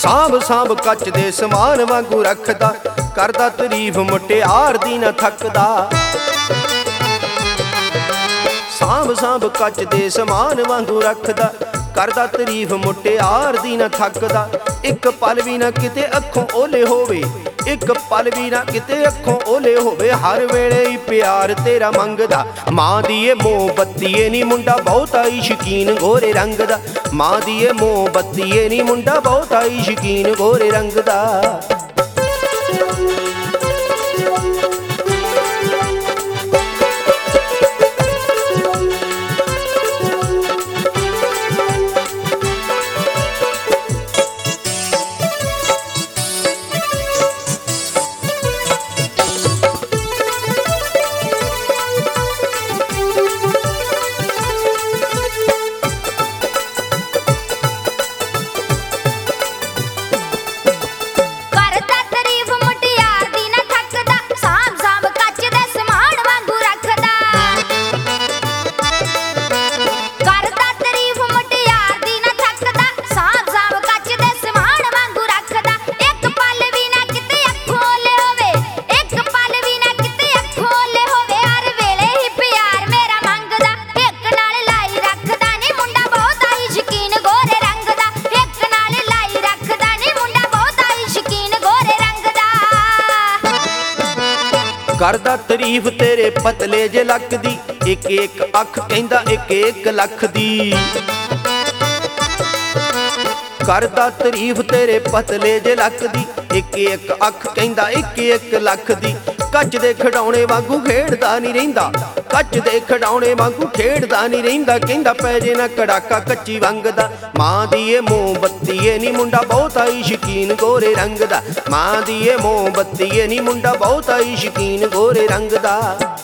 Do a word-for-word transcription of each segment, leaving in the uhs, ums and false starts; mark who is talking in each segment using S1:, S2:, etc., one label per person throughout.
S1: ਸਾਂਭ ਸਾਂਭ ਕੱਚ ਦੇ ਸਮਾਨ ਵਾਂਗੂ ਰੱਖਦਾ, ਕਰਦਾ ਤਾਰੀਫ ਮੁਟਿਆਰ ਦੀ ਨਾ ਥੱਕਦਾ। ਸਾਂਭ ਸਾਂਭ ਕੱਚ ਦੇ ਸਮਾਨ ਵਾਂਗੂ ਰੱਖਦਾ, ਕਰਦਾ ਤਾਰੀਫ ਮੁਟਿਆਰ ਦੀ ਨਾ ਥੱਕਦਾ। ਇੱਕ ਪਲ ਵੀ ਨਾ ਕਿਤੇ ਅੱਖੋਂ ਓਲੇ ਹੋਵੇ, ਇੱਕ ਪਲ ਵੀ ਨਾ ਕਿਤੇ ਅੱਖੋਂ ਓਲੇ ਹੋਵੇ, ਹਰ ਵੇਲੇ ਹੀ ਪਿਆਰ ਤੇਰਾ ਮੰਗਦਾ। ਮਾਂ ਦੀ ਏ ਮੋਮਬੱਤੀ ਏ ਨੀ ਮੁੰਡਾ ਬਹੁਤਾ ਹੀ ਸ਼ਕੀਨ ਗੋਰੇ ਰੰਗ ਦਾ, ਮਾਂ ਦੀ ਏ ਮੋਮਬੱਤੀ ਏ ਨੀ ਮੁੰਡਾ ਬਹੁਤਾ ਹੀ ਸ਼ਕੀਨ ਗੋਰੇ ਰੰਗ ਦਾ। ਕਰਦਾ ਤਾਰੀਫ ਤੇਰੇ ਪਤਲੇ ਜੇ ਲੱਕ ਦੀ, ਇੱਕ ਇੱਕ ਅੱਖ ਕਹਿੰਦਾ ਇੱਕ ਇੱਕ ਲੱਖ ਦੀ। ਕਰਦਾ ਤਾਰੀਫ ਤੇਰੇ ਪਤਲੇ ਜੇ ਲੱਕ ਦੀ, ਇੱਕ ਇੱਕ ਅੱਖ ਕਹਿੰਦਾ ਇੱਕ ਇੱਕ ਲੱਖ ਦੀ। ਕੱਚ ਦੇ ਖਿਡੌਣੇ ਵਾਂਗੂ ਖੇਡਦਾ ਨਹੀਂ ਰਹਿੰਦਾ, ਕੱਚ ਦੇ ਖਿਡੌਣੇ ਵਾਂਗੂ ਖੇਡਦਾ ਨਹੀਂ ਰਹਿੰਦਾ, ਕਹਿੰਦਾ ਪੈ ਜੇ ਨਾ ਕੜਾਕਾ ਕੱਚੀ ਵੰਗ ਦਾ। ਮਾਂ ਦੀ ਏ ਮੋਮਬੱਤੀ ਏ ਨੀ ਮੁੰਡਾ ਬਹੁਤਾ ਹੀ ਸ਼ਕੀਨ ਗੋਰੇ ਰੰਗ ਦਾ, ਮਾਂ ਦੀ ਏ ਮੋਮਬੱਤੀ ਏ ਨੀ ਮੁੰਡਾ ਬਹੁਤਾ ਹੀ ਸ਼ਕੀਨ ਗੋਰੇ ਰੰਗ ਦਾ।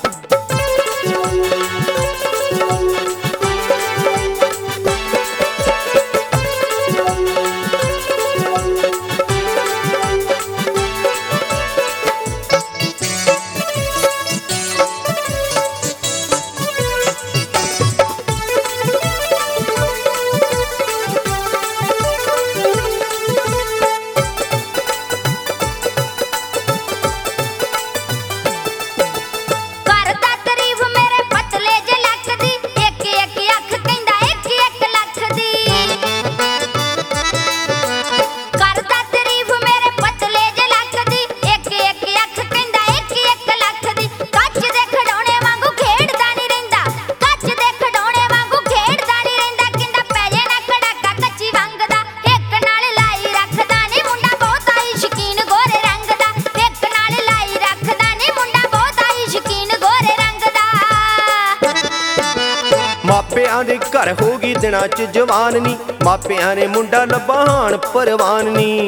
S1: ਮਾਪਿਆਂ ਦੇ ਘਰ ਹੋ ਗਈ ਦਿਨਾਂ ਚ ਜਵਾਨ ਨੀ, ਮਾਪਿਆਂ ਨੇ ਮੁੰਡਾ ਲੱਭਾਣ ਪਰਵਾਨ ਨੀ।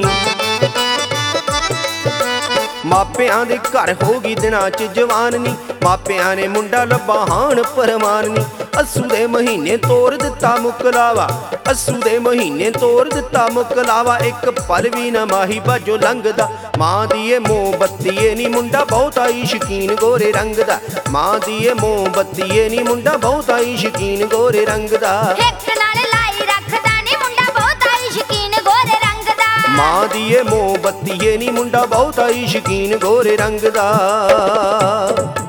S1: ਮਾਪਿਆਂ ਦੇ ਘਰ ਹੋ ਗਈ ਦਿਨਾਂ ਚ ਜਵਾਨ ਨੀ, ਮਾਪਿਆਂ ਨੇ ਮੁੰਡਾ ਲੱਭਾਣ ਪਰਵਾਨ ਨੀ। ਅੱਸੂ ਦੇ ਮਹੀਨੇ ਤੋਰ ਦਿੱਤਾ ਮੁਕਲਾਵਾ, ਅੱਸੂ ਦੇ ਮਹੀਨੇ ਤੋਰ ਦਿੱਤਾ ਮੁਕਲਾਵਾ, ਇੱਕ ਪਲ ਵੀ ਨਾ ਮਾਹੀ ਬਾਜੋ ਲੰਘਦਾ। ਮਾਂ ਦੀ ਏ ਮੋਮਬੱਤੀ ਏ ਨੀ ਮੁੰਡਾ ਬਹੁਤਾ ਹੀ ਸ਼ਕੀਨ ਗੋਰੇ ਰੰਗ ਦਾ, ਮਾਂ ਦੀ ਏ ਮੋਮਬੱਤੀ ਏ ਨੀ ਮੁੰਡਾ ਬਹੁਤਾ ਹੀ ਸ਼ਕੀਨ ਗੋਰੇ ਰੰਗ ਦਾ।
S2: ਇੱਕ ਨਾਲ ਲਾਈ ਰੱਖਦਾ ਨੀ ਮੁੰਡਾ ਬਹੁਤਾ ਹੀ ਸ਼ਕੀਨ ਗੋਰੇ ਰੰਗ ਦਾ,
S1: ਮਾਂ ਦੀ ਏ ਮੋਮਬੱਤੀ ਏ ਨੀ ਮੁੰਡਾ ਬਹੁਤਾ ਹੀ ਸ਼ਕੀਨ ਗੋਰੇ ਰੰਗ ਦਾ।